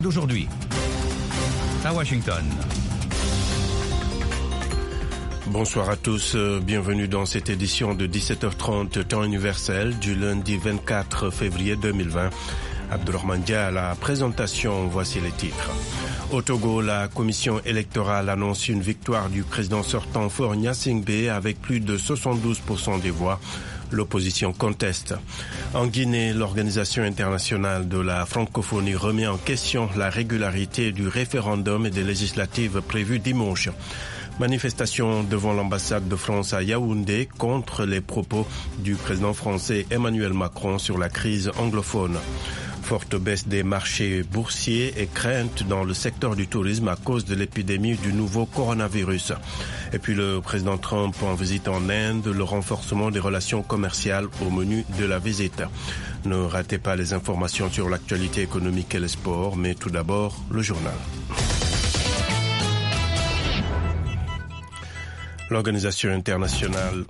D'aujourd'hui, à Washington. Bonsoir à tous, bienvenue dans cette édition de 17h30 temps universel du lundi 24 février 2020. Abdourahmane Dia à la présentation, voici les titres. Au Togo, la commission électorale annonce une victoire du président sortant Faure Gnassingbé avec plus de 72% des voix. L'opposition conteste. En Guinée, l'Organisation internationale de la francophonie remet en question la régularité du référendum et des législatives prévues dimanche. Manifestation devant l'ambassade de France à Yaoundé contre les propos du président français Emmanuel Macron sur la crise anglophone. Forte baisse des marchés boursiers et crainte dans le secteur du tourisme à cause de l'épidémie du nouveau coronavirus. Et puis le président Trump en visite en Inde, le renforcement des relations commerciales au menu de la visite. Ne ratez pas les informations sur l'actualité économique et le sport, mais tout d'abord le journal. L'Organisation internationale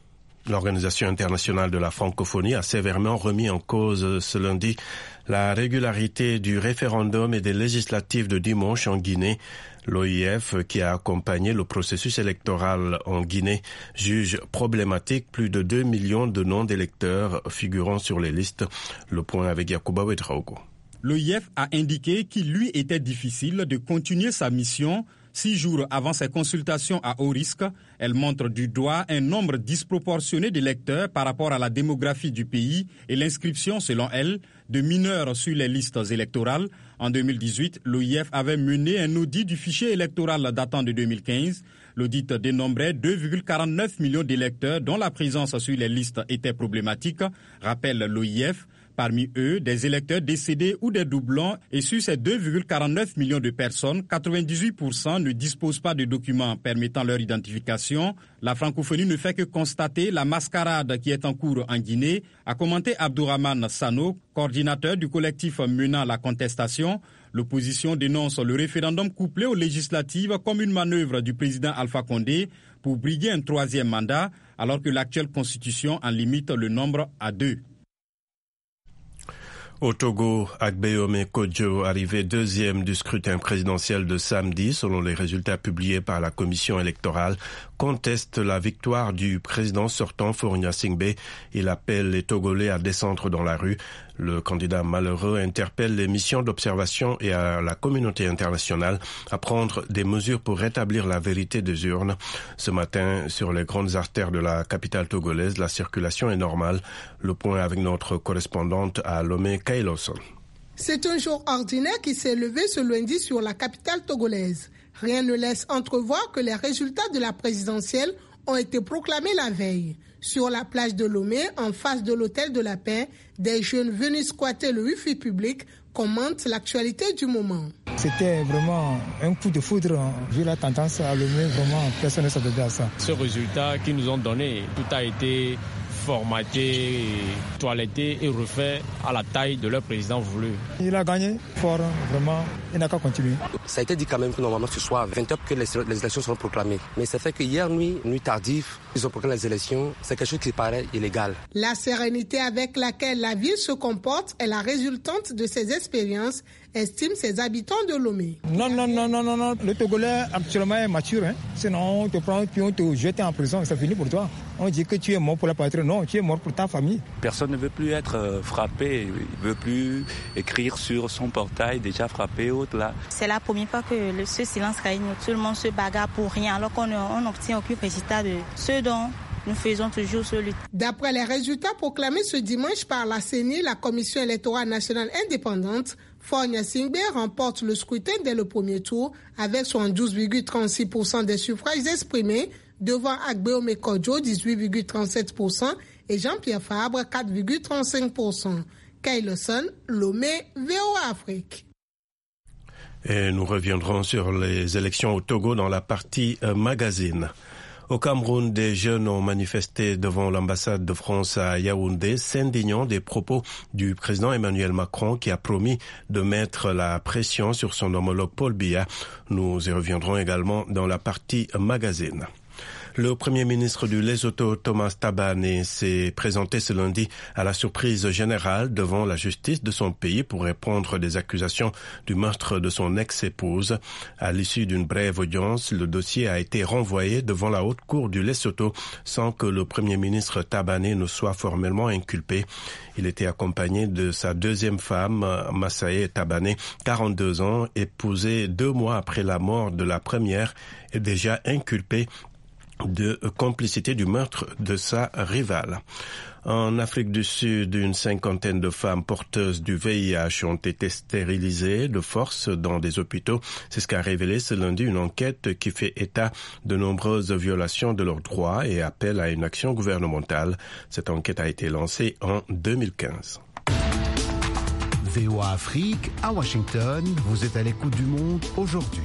de la francophonie a sévèrement remis en cause ce lundi la régularité du référendum et des législatives de dimanche en Guinée. L'OIF, qui a accompagné le processus électoral en Guinée, juge problématique plus de 2 millions de noms d'électeurs figurant sur les listes. Le point avec Yacouba Ouedraogo. L'OIF a indiqué qu'il lui était difficile de continuer sa mission 6 jours avant ses consultations à haut risque. Elle montre du doigt un nombre disproportionné d'électeurs par rapport à la démographie du pays et l'inscription, selon elle, de mineurs sur les listes électorales. En 2018, l'OIF avait mené un audit du fichier électoral datant de 2015. L'audit dénombrait 2,49 millions d'électeurs dont la présence sur les listes était problématique, rappelle l'OIF. Parmi eux, des électeurs décédés ou des doublons, et sur ces 2,49 millions de personnes, 98% ne disposent pas de documents permettant leur identification. La francophonie ne fait que constater la mascarade qui est en cours en Guinée, a commenté Abdourahmane Sano, coordinateur du collectif menant la contestation. L'opposition dénonce le référendum couplé aux législatives comme une manœuvre du président Alpha Condé pour briguer un 3e mandat, alors que l'actuelle constitution en limite le nombre à 2. Au Togo, Agbeome Kodjo, arrivé 2e du scrutin présidentiel de samedi, selon les résultats publiés par la commission électorale, conteste la victoire du président sortant Faure Gnassingbé. Il appelle les Togolais à descendre dans la rue. Le candidat malheureux interpelle les missions d'observation et à la communauté internationale à prendre des mesures pour rétablir la vérité des urnes. Ce matin, sur les grandes artères de la capitale togolaise, la circulation est normale. Le point avec notre correspondante à Lomé, Kailoson. C'est un jour ordinaire qui s'est levé ce lundi sur la capitale togolaise. Rien ne laisse entrevoir que les résultats de la présidentielle ont été proclamés la veille. Sur la plage de Lomé, en face de l'hôtel de la paix, des jeunes venus squatter le wifi public commentent l'actualité du moment. C'était vraiment un coup de foudre. Vu la tendance à Lomé, vraiment personne ne s'attendait à ça. Ce résultat qu'ils nous ont donné, tout a été formaté, toiletté et refait à la taille de leur président voulu. Il a gagné fort, vraiment, il n'a qu'à continuer. Ça a été dit quand même que normalement ce soir à 20h que les élections seront proclamées. Mais c'est fait que hier nuit tardive, ils ont proclamé les élections, c'est quelque chose qui paraît illégal. La sérénité avec laquelle la ville se comporte est la résultante de ces expériences, estiment ses habitants de Lomé. Non. Le Togolais actuellement est mature. Sinon, on te prend puis on te jette en prison, c'est fini pour toi. On dit que tu es mort pour la patrie. Non, tu es mort pour ta famille. Personne ne veut plus être frappé, il ne veut plus écrire sur son portail déjà frappé autre là. C'est la première fois que ce silence règne. Tout le monde se bagarre pour rien alors qu'on n'obtient aucun résultat de ce dont nous faisons toujours celui. D'après les résultats proclamés ce dimanche par la CENI, la Commission électorale nationale indépendante, Faure Gnassingbé remporte le scrutin dès le premier tour avec 72,36% des suffrages exprimés devant Agbeome Kodjo 18,37% et Jean-Pierre Fabre 4,35%. Kailoson, Lomé, VOA Afrique. Et nous reviendrons sur les élections au Togo dans la partie magazine. Au Cameroun, des jeunes ont manifesté devant l'ambassade de France à Yaoundé, s'indignant des propos du président Emmanuel Macron qui a promis de mettre la pression sur son homologue Paul Biya. Nous y reviendrons également dans la partie magazine. Le Premier ministre du Lesotho, Thomas Thabane, s'est présenté ce lundi à la surprise générale devant la justice de son pays pour répondre des accusations du meurtre de son ex-épouse. À l'issue d'une brève audience, le dossier a été renvoyé devant la haute cour du Lesotho sans que le Premier ministre Thabane ne soit formellement inculpé. Il était accompagné de sa deuxième femme, Massae Thabane, 42 ans, épousée 2 mois après la mort de la première et déjà inculpée de complicité du meurtre de sa rivale. En Afrique du Sud, une 50aine de femmes porteuses du VIH ont été stérilisées de force dans des hôpitaux. C'est ce qu'a révélé ce lundi une enquête qui fait état de nombreuses violations de leurs droits et appelle à une action gouvernementale. Cette enquête a été lancée en 2015. VOA Afrique, à Washington, vous êtes à l'écoute du monde aujourd'hui.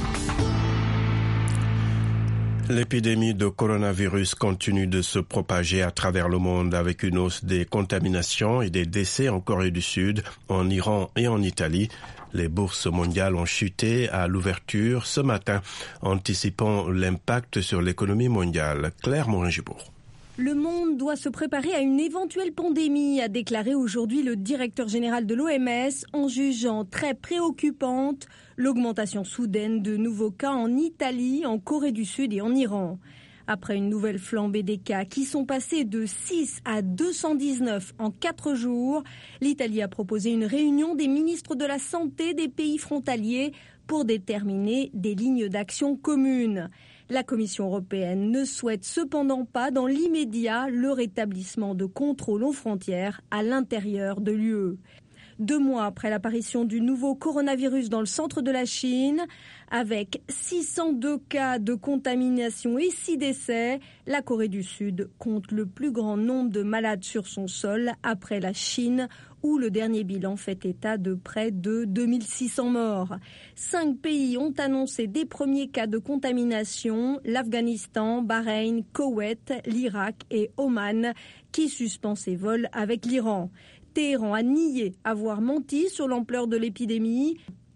L'épidémie de coronavirus continue de se propager à travers le monde avec une hausse des contaminations et des décès en Corée du Sud, en Iran et en Italie. Les bourses mondiales ont chuté à l'ouverture ce matin, anticipant l'impact sur l'économie mondiale. Claire Morin-Gibourg. Le monde doit se préparer à une éventuelle pandémie, a déclaré aujourd'hui le directeur général de l'OMS, en jugeant très préoccupante l'augmentation soudaine de nouveaux cas en Italie, en Corée du Sud et en Iran. Après une nouvelle flambée des cas qui sont passés de 6 à 219 en 4 jours, l'Italie a proposé une réunion des ministres de la Santé des pays frontaliers pour déterminer des lignes d'action communes. La Commission européenne ne souhaite cependant pas dans l'immédiat le rétablissement de contrôles aux frontières à l'intérieur de l'UE. 2 mois après l'apparition du nouveau coronavirus dans le centre de la Chine, avec 602 cas de contamination et 6 décès, la Corée du Sud compte le plus grand nombre de malades sur son sol après la Chine, où le dernier bilan fait état de près de 2600 morts. 5 pays ont annoncé des premiers cas de contamination, l'Afghanistan, Bahreïn, Koweït, l'Irak et Oman, qui suspend ses vols avec l'Iran. Téhéran a nié avoir menti sur l'ampleur de l'épidémie.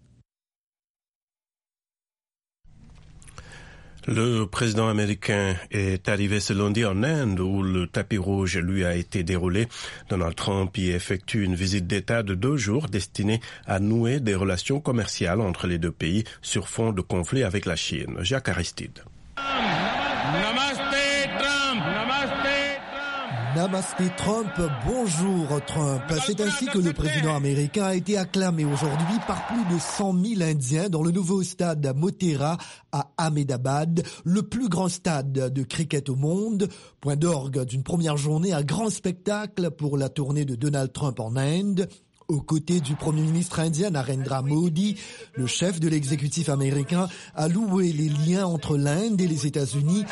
Le président américain est arrivé ce lundi en Inde où le tapis rouge lui a été déroulé. Donald Trump y effectue une visite d'État de 2 jours destinée à nouer des relations commerciales entre les 2 pays sur fond de conflit avec la Chine. Jacques Aristide. Namasté Trump, bonjour Trump. C'est ainsi que le président américain a été acclamé aujourd'hui par plus de 100 000 Indiens dans le nouveau stade Motera à Ahmedabad, le plus grand stade de cricket au monde. Point d'orgue d'une première journée à grand spectacle pour la tournée de Donald Trump en Inde. Aux côtés du Premier ministre indien Narendra Modi, le chef de l'exécutif américain a loué les liens entre l'Inde et les États-Unis.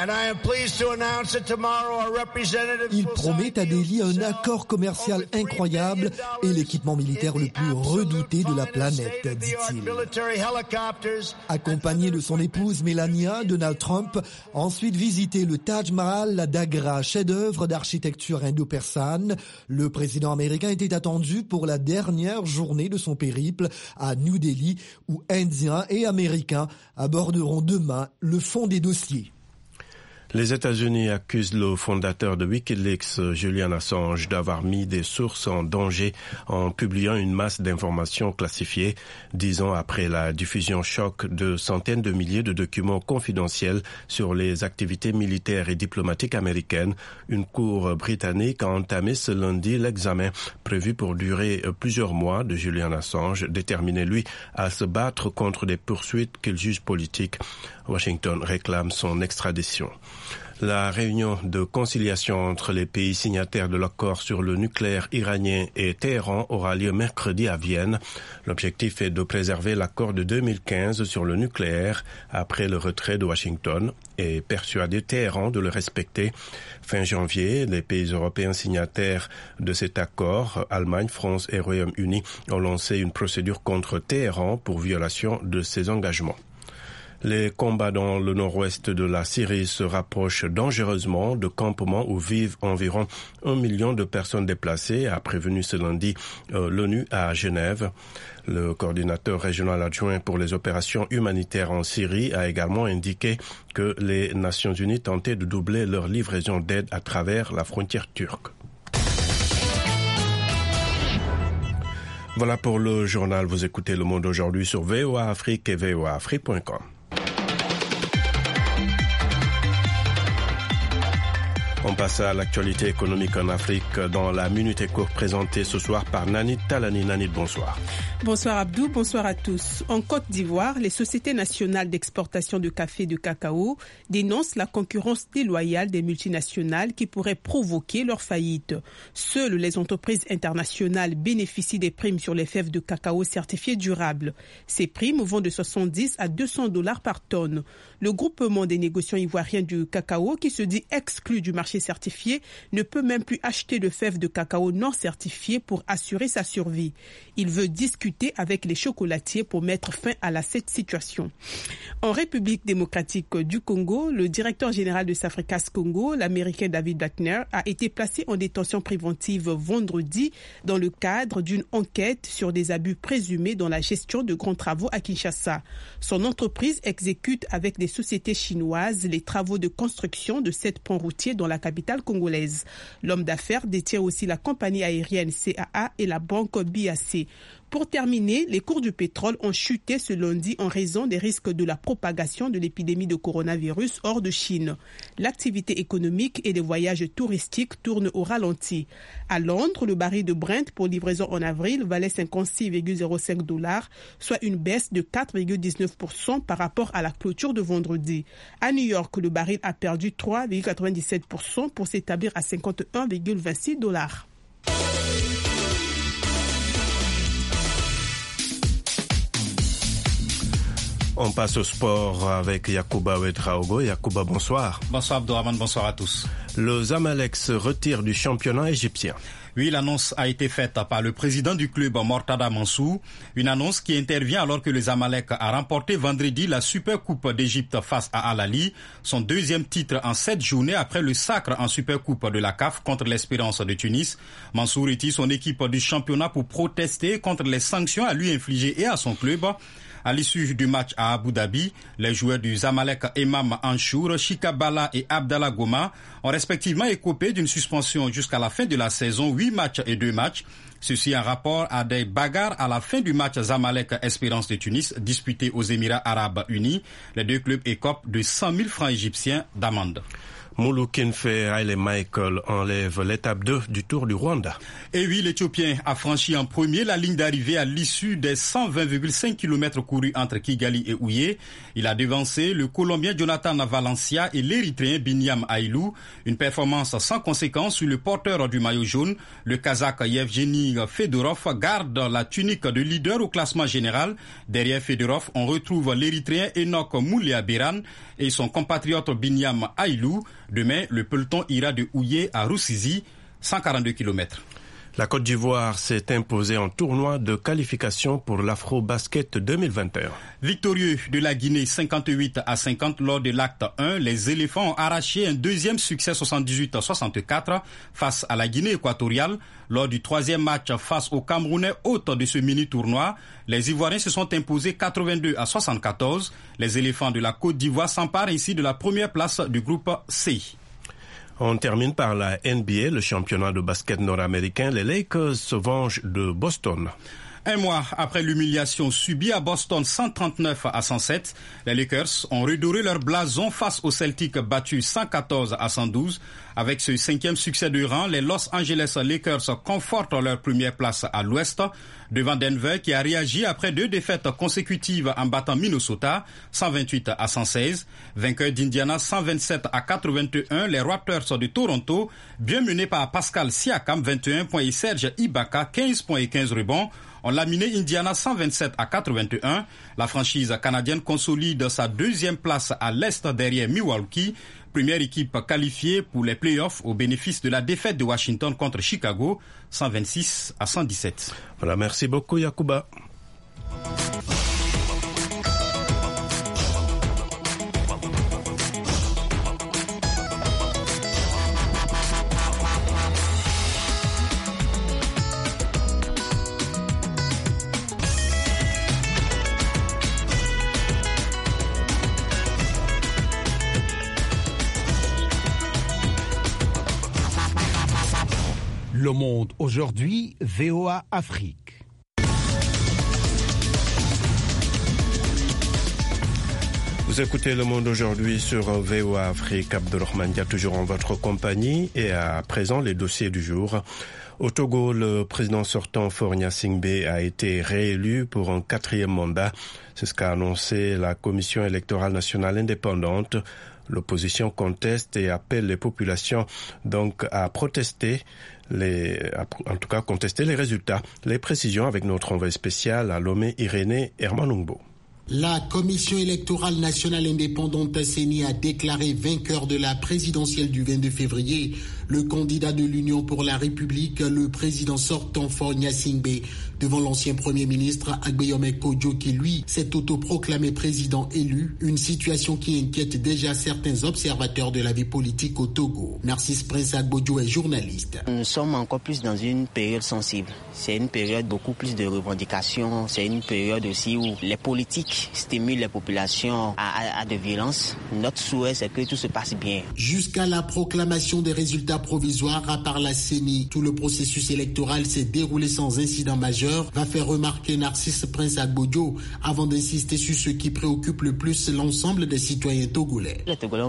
Il promet à Delhi un accord commercial incroyable et l'équipement militaire le plus redouté de la planète, dit-il. Accompagné de son épouse Melania, Donald Trump a ensuite visité le Taj Mahal, la Dagra, chef-d'œuvre d'architecture indo-persane. Le président américain était attendu pour la dernière journée de son périple à New Delhi, où Indiens et Américains aborderont demain le fond des dossiers. Les États-Unis accusent le fondateur de Wikileaks, Julian Assange, d'avoir mis des sources en danger en publiant une masse d'informations classifiées 10 ans après la diffusion choc de centaines de milliers de documents confidentiels sur les activités militaires et diplomatiques américaines. Une cour britannique a entamé ce lundi l'examen prévu pour durer plusieurs mois de Julian Assange, déterminé lui à se battre contre des poursuites qu'il juge politiques. Washington réclame son extradition. La réunion de conciliation entre les pays signataires de l'accord sur le nucléaire iranien et Téhéran aura lieu mercredi à Vienne. L'objectif est de préserver l'accord de 2015 sur le nucléaire après le retrait de Washington et persuader Téhéran de le respecter. Fin janvier, les pays européens signataires de cet accord, Allemagne, France et Royaume-Uni, ont lancé une procédure contre Téhéran pour violation de ses engagements. Les combats dans le nord-ouest de la Syrie se rapprochent dangereusement de campements où vivent environ 1 million de personnes déplacées, a prévenu ce lundi l'ONU à Genève. Le coordinateur régional adjoint pour les opérations humanitaires en Syrie a également indiqué que les Nations Unies tentaient de doubler leur livraison d'aide à travers la frontière turque. Voilà pour le journal. Vous écoutez Le Monde aujourd'hui sur VOA Afrique et voaafrique.com. On passe à l'actualité économique en Afrique dans la Minute Éco présentée ce soir par Nanit Talani. Nanit, bonsoir. Bonsoir Abdou, bonsoir à tous. En Côte d'Ivoire, les sociétés nationales d'exportation de café et de cacao dénoncent la concurrence déloyale des multinationales qui pourrait provoquer leur faillite. Seules les entreprises internationales bénéficient des primes sur les fèves de cacao certifiées durables. Ces primes vont de 70 à 200 $ par tonne. Le groupement des négociants ivoiriens du cacao, qui se dit exclu du marché certifié, ne peut même plus acheter de fèves de cacao non certifiées pour assurer sa survie. Il veut discuter avec les chocolatiers pour mettre fin à cette situation. En République démocratique du Congo, le directeur général de Safricas Congo, l'Américain David Bachner, a été placé en détention préventive vendredi dans le cadre d'une enquête sur des abus présumés dans la gestion de grands travaux à Kinshasa. Son entreprise exécute avec des sociétés chinoises les travaux de construction de 7 ponts routiers dans la capitale congolaise. L'homme d'affaires détient aussi la compagnie aérienne CAA et la banque BAC. Pour terminer, les cours du pétrole ont chuté ce lundi en raison des risques de la propagation de l'épidémie de coronavirus hors de Chine. L'activité économique et les voyages touristiques tournent au ralenti. À Londres, le baril de Brent pour livraison en avril valait 56,05 $, soit une baisse de 4,19% par rapport à la clôture de vendredi. À New York, le baril a perdu 3,97% pour s'établir à 51,26 $. On passe au sport avec Yacouba Ouedraogo. Yacouba, bonsoir. Bonsoir Abdourahmane, bonsoir à tous. Le Zamalek se retire du championnat égyptien. Oui, l'annonce a été faite par le président du club, Mortada Mansour. Une annonce qui intervient alors que le Zamalek a remporté vendredi la Super Coupe d'Égypte face à Al Ahly, son deuxième titre en 7 journées après le sacre en Super Coupe de la CAF contre l'Espérance de Tunis. Mansour retire son équipe du championnat pour protester contre les sanctions à lui infligées et à son club. À l'issue du match à Abu Dhabi, les joueurs du Zamalek Imam Anchour, Chika Bala et Abdallah Goma ont respectivement écopé d'une suspension jusqu'à la fin de la saison, 8 matchs et 2 matchs. Ceci en rapport à des bagarres à la fin du match Zamalek Espérance de Tunis disputé aux Émirats Arabes Unis. Les deux clubs écopent de 100 000 francs égyptiens d'amende. Mouloukinfe Haile Michael enlève l'étape 2 du Tour du Rwanda. Et oui, l'Éthiopien a franchi en premier la ligne d'arrivée à l'issue des 120,5 km courus entre Kigali et Ouye. Il a devancé le Colombien Jonathan Valencia et l'Érythréen Binyam Ailou. Une performance sans conséquence sur le porteur du maillot jaune. Le Kazakh Yevgeny Fedorov garde la tunique de leader au classement général. Derrière Fedorov, on retrouve l'Érythréen Enoch Mouliaberan et son compatriote Binyam Ailou. Demain, le peloton ira de Ouye à Rusizi, 142 km. La Côte d'Ivoire s'est imposée en tournoi de qualification pour l'Afro-Basket 2021. Victorieux de la Guinée 58-50 lors de l'acte 1, les éléphants ont arraché un deuxième succès 78-64 face à la Guinée équatoriale. Lors du troisième match face aux Camerounais hôtes de ce mini-tournoi, les Ivoiriens se sont imposés 82-74. Les éléphants de la Côte d'Ivoire s'emparent ainsi de la première place du groupe C. On termine par la NBA, le championnat de basket nord-américain. Les Lakers se vengent de Boston. Un mois après l'humiliation subie à Boston 139-107, les Lakers ont redoré leur blason face aux Celtics battus 114-112. Avec ce 5e succès de rang, les Los Angeles Lakers confortent leur première place à l'Ouest devant Denver qui a réagi après 2 défaites consécutives en battant Minnesota 128-116. Vainqueur d'Indiana 127-81, les Raptors de Toronto, bien menés par Pascal Siakam 21 points et Serge Ibaka 15 points et 15 rebonds, ont laminé Indiana 127-81. La franchise canadienne consolide sa 2e place à l'Est derrière Milwaukee, première équipe qualifiée pour les playoffs au bénéfice de la défaite de Washington contre Chicago, 126-117. Voilà, merci beaucoup Yacouba. Le Monde aujourd'hui, VOA Afrique. Vous écoutez Le Monde aujourd'hui sur VOA Afrique. Abdelrahman Dia toujours en votre compagnie. Et à présent, les dossiers du jour. Au Togo, le président sortant Faure Gnassingbé a été réélu pour un 4e mandat. C'est ce qu'a annoncé la Commission électorale nationale indépendante. L'opposition conteste et appelle les populations donc à protester contester les résultats. Les précisions avec notre envoyé spécial à Lomé, Irénée Hermanungbo. La Commission électorale nationale indépendante CENI a déclaré vainqueur de la présidentielle du 22 février le candidat de l'Union pour la République, le président sortant Faure Gnassingbé, devant l'ancien Premier ministre Agbeyome Kodjo qui, lui, s'est autoproclamé président élu, une situation qui inquiète déjà certains observateurs de la vie politique au Togo. Narcisse Prince Agbodjo est journaliste. Nous sommes encore plus dans une période sensible. C'est une période beaucoup plus de revendications. C'est une période aussi où les politiques stimulent les populations à de violence. Notre souhait, c'est que tout se passe bien. Jusqu'à la proclamation des résultats provisoires, à part la CENI, tout le processus électoral s'est déroulé sans incident majeur, va faire remarquer Narcisse Prince Agbodjo avant d'insister sur ce qui préoccupe le plus l'ensemble des citoyens togolais. Les Togolais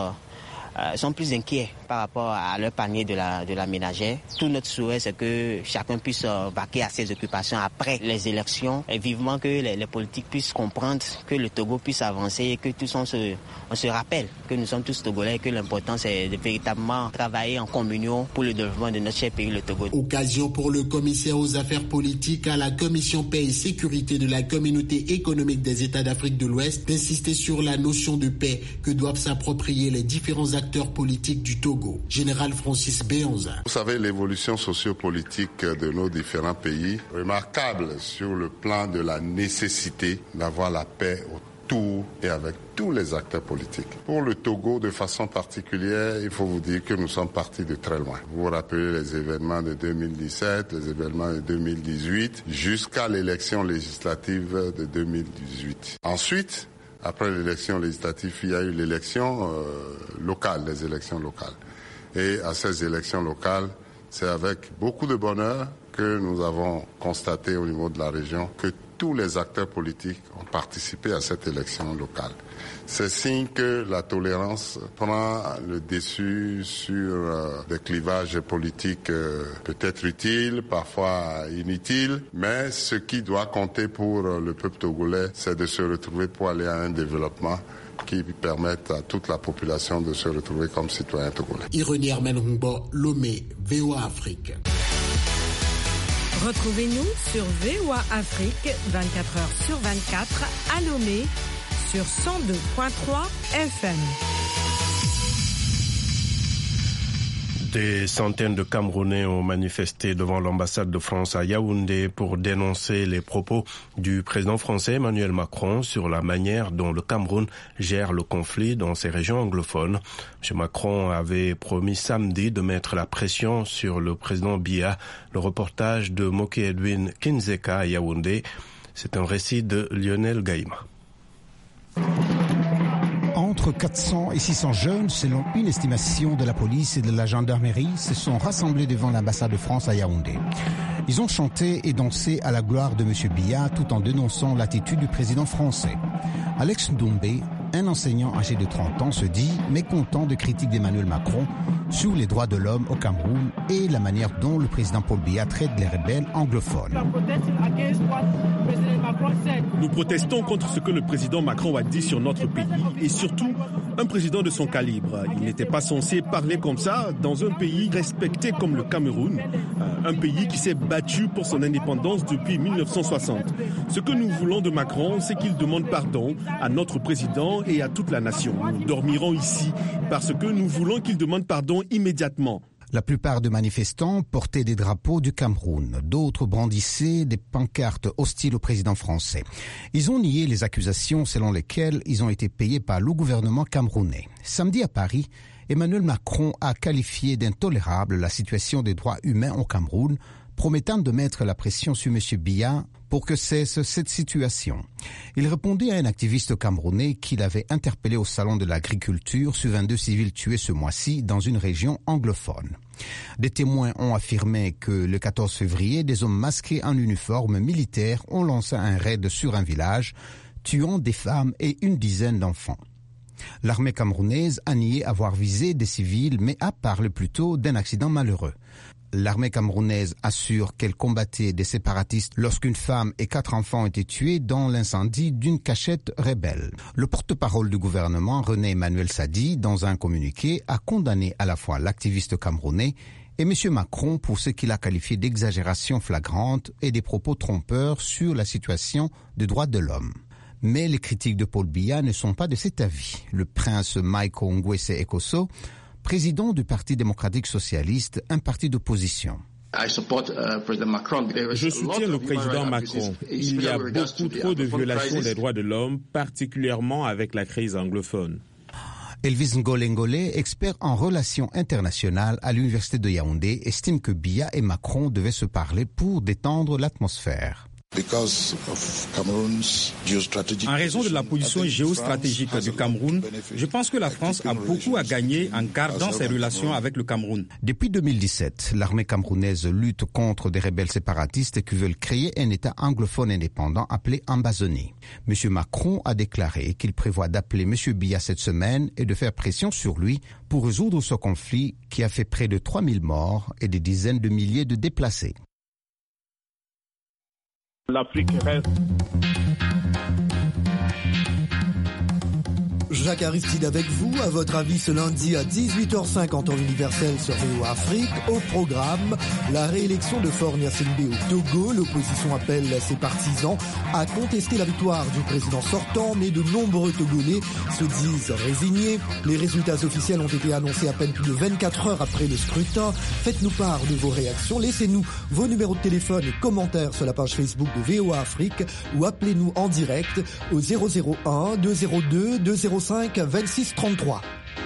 sont plus inquiets par rapport à leur panier de la ménagère. Tout notre souhait, c'est que chacun puisse vaquer à ses occupations après les élections et vivement que les politiques puissent comprendre que le Togo puisse avancer et que tous on se rappelle que nous sommes tous Togolais et que l'important c'est de véritablement travailler en communion pour le développement de notre cher pays, le Togo. Occasion pour le commissaire aux affaires politiques à la Commission paix et sécurité de la Communauté économique des États d'Afrique de l'Ouest d'insister sur la notion de paix que doivent s'approprier les différents acteurs politiques du Togo. Général Francis Béanza. Vous savez, l'évolution sociopolitique de nos différents pays, remarquable sur le plan de la nécessité d'avoir la paix autour et avec tous les acteurs politiques. Pour le Togo, de façon particulière, il faut vous dire que nous sommes partis de très loin. Vous vous rappelez les événements de 2017, les événements de 2018, jusqu'à l'élection législative de 2018. Ensuite, après l'élection législative, il y a eu l'élection locale, les élections locales. Et à ces élections locales, c'est avec beaucoup de bonheur que nous avons constaté au niveau de la région que tous les acteurs politiques ont participé à cette élection locale. C'est signe que la tolérance prend le dessus sur des clivages politiques peut-être utiles, parfois inutiles, mais ce qui doit compter pour le peuple togolais, c'est de se retrouver pour aller à un développement qui permettent à toute la population de se retrouver comme citoyens togolais. Irénée Hermanungbo, Lomé, VOA Afrique. Retrouvez-nous sur VOA Afrique 24h/24 à Lomé sur 102.3 FM. Des centaines de Camerounais ont manifesté devant l'ambassade de France à Yaoundé pour dénoncer les propos du président français Emmanuel Macron sur la manière dont le Cameroun gère le conflit dans ses régions anglophones. M. Macron avait promis samedi de mettre la pression sur le président Biya. Le reportage de Moki Edwin Kinzeka à Yaoundé, c'est un récit de Lionel Gaïma. Entre 400 et 600 jeunes, selon une estimation de la police et de la gendarmerie, se sont rassemblés devant l'ambassade de France à Yaoundé. Ils ont chanté et dansé à la gloire de M. Biya tout en dénonçant l'attitude du président français. Alex Ndombé, un enseignant âgé de 30 ans, se dit mécontent de critiques d'Emmanuel Macron sur les droits de l'homme au Cameroun et la manière dont le président Paul Biya traite les rebelles anglophones. Nous protestons contre ce que le président Macron a dit sur notre pays et surtout un président de son calibre. Il n'était pas censé parler comme ça dans un pays respecté comme le Cameroun, un pays qui s'est battu pour son indépendance depuis 1960. Ce que nous voulons de Macron, c'est qu'il demande pardon à notre président et à toute la nation. Nous dormirons ici parce que nous voulons qu'il demande pardon immédiatement. La plupart des manifestants portaient des drapeaux du Cameroun. D'autres brandissaient des pancartes hostiles au président français. Ils ont nié les accusations selon lesquelles ils ont été payés par le gouvernement camerounais. Samedi à Paris, Emmanuel Macron a qualifié d'intolérable la situation des droits humains au Cameroun, promettant de mettre la pression sur M. Biya pour que cesse cette situation. Il répondait à un activiste camerounais qu'il avait interpellé au salon de l'agriculture sur 22 civils tués ce mois-ci dans une région anglophone. Des témoins ont affirmé que le 14 février, des hommes masqués en uniforme militaire ont lancé un raid sur un village, tuant des femmes et une dizaine d'enfants. L'armée camerounaise a nié avoir visé des civils, mais a parlé plutôt d'un accident malheureux. L'armée camerounaise assure qu'elle combattait des séparatistes lorsqu'une femme et 4 enfants ont été tués dans l'incendie d'une cachette rebelle. Le porte-parole du gouvernement, René Emmanuel Sadi, dans un communiqué, a condamné à la fois l'activiste camerounais et M. Macron pour ce qu'il a qualifié d'exagération flagrante et des propos trompeurs sur la situation des droits de l'homme. Mais les critiques de Paul Biya ne sont pas de cet avis. Le prince Michael Ngwese Ekosso, président du Parti démocratique socialiste, un parti d'opposition. Je soutiens le président Macron. Il y a beaucoup trop de violations des droits de l'homme, particulièrement avec la crise anglophone. Elvis Ngole, expert en relations internationales à l'université de Yaoundé, estime que Biya et Macron devaient se parler pour détendre l'atmosphère. En raison de la position géostratégique du Cameroun, je pense que la France a beaucoup à gagner en gardant ses relations avec le Cameroun. Depuis 2017, l'armée camerounaise lutte contre des rebelles séparatistes qui veulent créer un État anglophone indépendant appelé Ambazonie. M. Macron a déclaré qu'il prévoit d'appeler M. Biya cette semaine et de faire pression sur lui pour résoudre ce conflit qui a fait près de 3000 morts et des dizaines de milliers de déplacés. L'Afrique reste. Jacques Aristide avec vous, à votre avis ce lundi à 18h05 en temps universel sur VOA Afrique. Au programme, la réélection de Faure Gnassingbé au Togo. L'opposition appelle ses partisans à contester la victoire du président sortant, mais de nombreux Togolais se disent résignés. Les résultats officiels ont été annoncés à peine plus de 24 heures après le scrutin. Faites-nous part de vos réactions, laissez-nous vos numéros de téléphone et commentaires sur la page Facebook de VOA Afrique ou appelez-nous en direct au 001 202 205 26 33.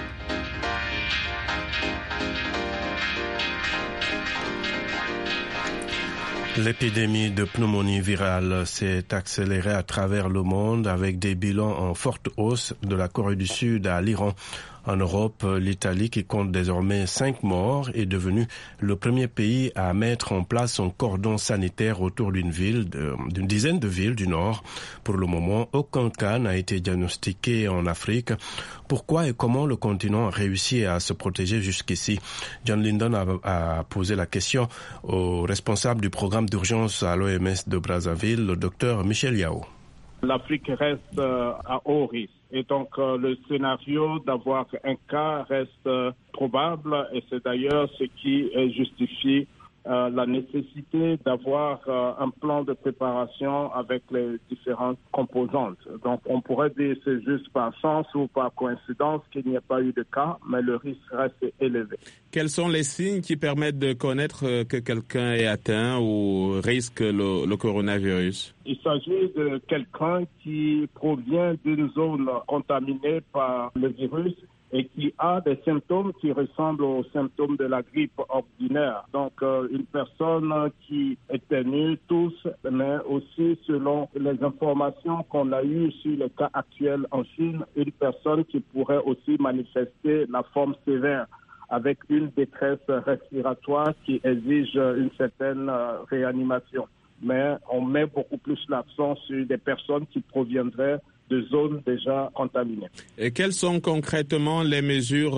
L'épidémie de pneumonie virale s'est accélérée à travers le monde avec des bilans en forte hausse de la Corée du Sud à l'Iran. En Europe, l'Italie, qui compte désormais 5 morts, est devenue le premier pays à mettre en place un cordon sanitaire autour d'une dizaine de villes du Nord. Pour le moment, aucun cas n'a été diagnostiqué en Afrique. Pourquoi et comment le continent a réussi à se protéger jusqu'ici? John Lyndon a posé la question au responsable du programme d'urgence à l'OMS de Brazzaville, le docteur Michel Yao. L'Afrique reste à haut risque. Et donc, le scénario d'avoir un cas reste probable et c'est d'ailleurs ce qui justifie la nécessité d'avoir un plan de préparation avec les différentes composantes. Donc, on pourrait dire que c'est juste par chance ou par coïncidence qu'il n'y a pas eu de cas, mais le risque reste élevé. Quels sont les signes qui permettent de connaître que quelqu'un est atteint ou risque le coronavirus? Il s'agit de quelqu'un qui provient d'une zone contaminée par le virus et qui a des symptômes qui ressemblent aux symptômes de la grippe ordinaire. Donc, une personne qui éternue, tousse, mais aussi, selon les informations qu'on a eues sur les cas actuels en Chine, une personne qui pourrait aussi manifester la forme sévère avec une détresse respiratoire qui exige une certaine réanimation. Mais on met beaucoup plus l'accent sur des personnes qui proviendraient de zones déjà contaminées. Et quelles sont concrètement les mesures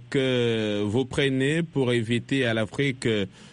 que vous prenez pour éviter à l'Afrique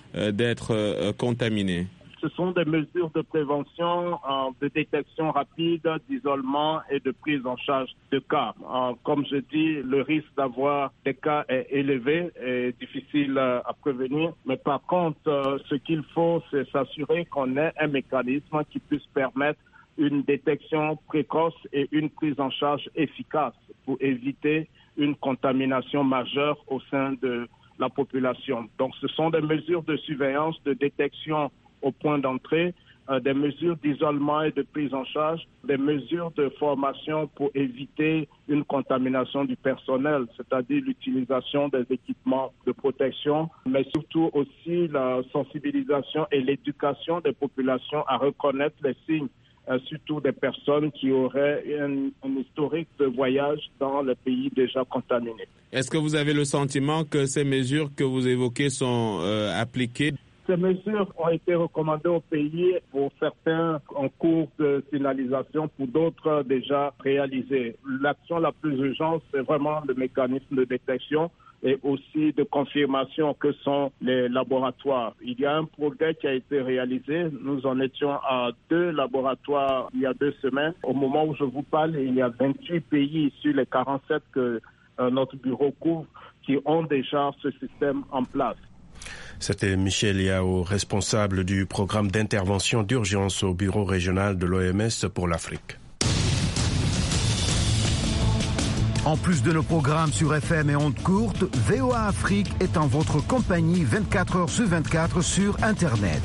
d'être contaminée? Ce sont des mesures de prévention, de détection rapide, d'isolement et de prise en charge de cas. Comme je dis, le risque d'avoir des cas est élevé et difficile à prévenir. Mais par contre, ce qu'il faut, c'est s'assurer qu'on ait un mécanisme qui puisse permettre une détection précoce et une prise en charge efficace pour éviter une contamination majeure au sein de la population. Donc, ce sont des mesures de surveillance, de détection au point d'entrée, des mesures d'isolement et de prise en charge, des mesures de formation pour éviter une contamination du personnel, c'est-à-dire l'utilisation des équipements de protection, mais surtout aussi la sensibilisation et l'éducation des populations à reconnaître les signes, surtout des personnes qui auraient un historique de voyage dans les pays déjà contaminés. Est-ce que vous avez le sentiment que ces mesures que vous évoquez sont appliquées? Ces mesures ont été recommandées au pays, pour certains en cours de finalisation, pour d'autres déjà réalisées. L'action la plus urgente, c'est vraiment le mécanisme de détection et aussi de confirmation que sont les laboratoires. Il y a un progrès qui a été réalisé. Nous en étions à 2 laboratoires il y a 2 semaines. Au moment où je vous parle, il y a 28 pays sur les 47 que notre bureau couvre qui ont déjà ce système en place. C'était Michel Yao, responsable du programme d'intervention d'urgence au bureau régional de l'OMS pour l'Afrique. En plus de nos programmes sur FM et ondes courtes, VOA Afrique est en votre compagnie 24 heures sur 24 sur Internet.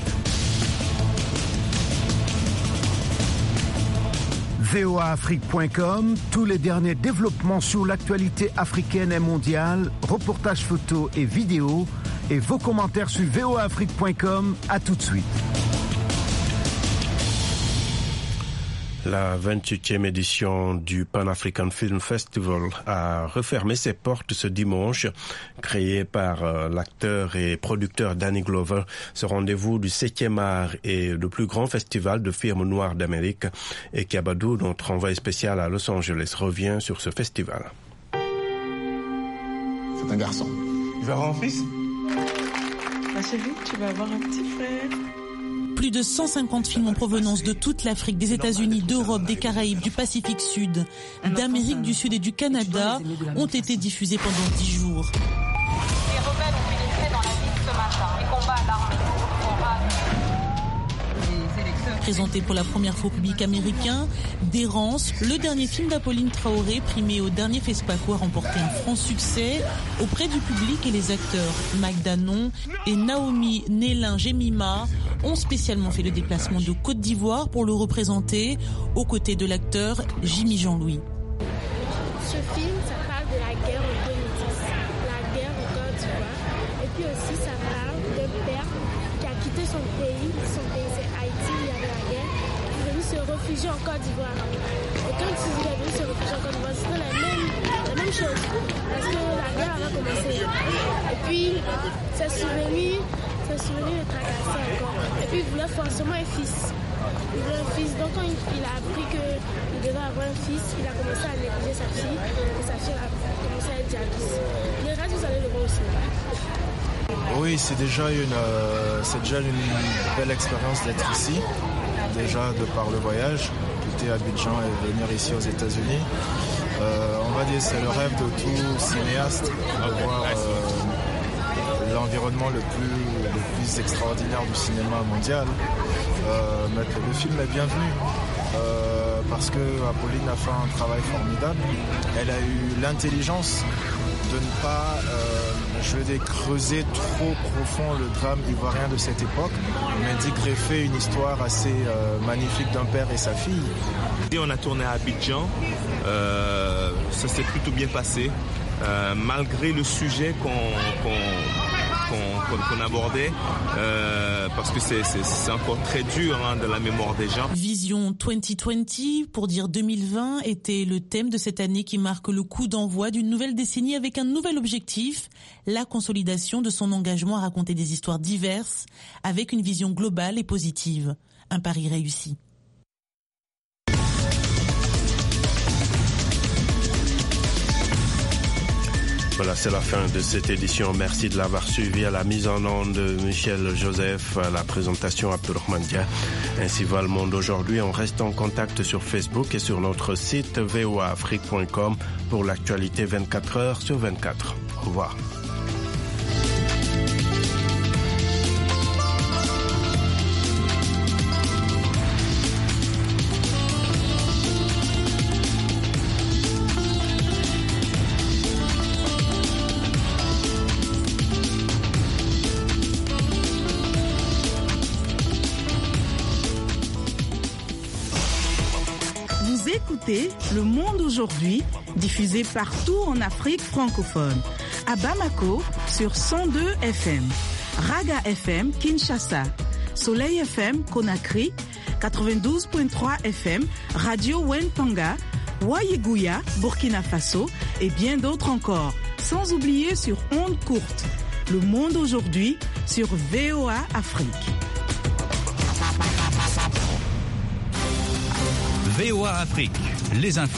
voaafrique.com, tous les derniers développements sur l'actualité africaine et mondiale, reportages photos et vidéos, et vos commentaires sur voaafrique.com. À tout de suite. La 28e édition du Pan African Film Festival a refermé ses portes ce dimanche. Créé par l'acteur et producteur Danny Glover, ce rendez-vous du 7e art et le plus grand festival de films noirs d'Amérique. Et Kabadou, notre envoyé spécial à Los Angeles, revient sur ce festival. C'est un garçon. Tu vas avoir un fils ? Bah chérie, tu vas avoir un petit frère. Plus de 150 films en provenance de toute l'Afrique, des États-Unis, d'Europe, des Caraïbes, du Pacifique Sud, d'Amérique du Sud et du Canada ont été diffusés pendant 10 jours. Les rebelles ont pénétré dans la ville ce matin. Les combats à l'armée sont ravis. Présenté pour la première fois au public américain, D'Errance, le dernier film d'Apolline Traoré, primé au dernier FESPACO, a remporté un franc succès auprès du public, et les acteurs Mike Danon et Naomi Nélin-Jemima ont spécialement fait le déplacement de Côte d'Ivoire pour le représenter, aux côtés de l'acteur Jimmy Jean-Louis. Ce film, ça parle de la guerre en 2010, la guerre en Côte d'Ivoire, et puis aussi ça parle d'un père qui a quitté son pays c'est Haïti, il y avait la guerre, il est venu se réfugier en Côte d'Ivoire. Et quand il est venu se réfugier en Côte d'Ivoire, c'était la même chose, parce que la guerre avait commencé. Et puis, ses souvenirs le tracassaient encore. Et puis, il voulait forcément un fils. Donc quand il a appris qu'il devait avoir un fils, il a commencé à négliger sa fille, et sa fille a commencé à être dialyse. Le reste, vous allez le voir aussi. Oui, c'est déjà une belle expérience d'être ici, déjà de par le voyage, quitter Abidjan et venir ici aux États-Unis. On va dire c'est le rêve de tout cinéaste de voir l'environnement le plus extraordinaire du cinéma mondial. Mais le film est bienvenu parce que Apolline a fait un travail formidable. Elle a eu l'intelligence de ne pas creuser trop profond le drame ivoirien de cette époque, mais d'y greffer une histoire assez magnifique d'un père et sa fille. Et on a tourné à Abidjan, ça s'est plutôt bien passé, malgré le sujet qu'on abordait, parce que c'est encore très dur de la mémoire des gens. Vision 2020, pour dire 2020, était le thème de cette année qui marque le coup d'envoi d'une nouvelle décennie avec un nouvel objectif, la consolidation de son engagement à raconter des histoires diverses avec une vision globale et positive. Un pari réussi. Voilà, c'est la fin de cette édition. Merci de l'avoir suivi. À la mise en onde de Michel Joseph, à la présentation Abdurrahman Dia. Ainsi va le monde aujourd'hui. On reste en contact sur Facebook et sur notre site voaafrique.com pour l'actualité 24 heures sur 24. Au revoir. écoutez Le Monde aujourd'hui, diffusé partout en Afrique francophone. À Bamako, sur 102 FM. Raga FM, Kinshasa. Soleil FM, Conakry. 92.3 FM, Radio Wenpanga. Wayeguya, Burkina Faso. Et bien d'autres encore. Sans oublier sur ondes courtes. Le Monde aujourd'hui, sur VOA Afrique. VOA Afrique, les infos.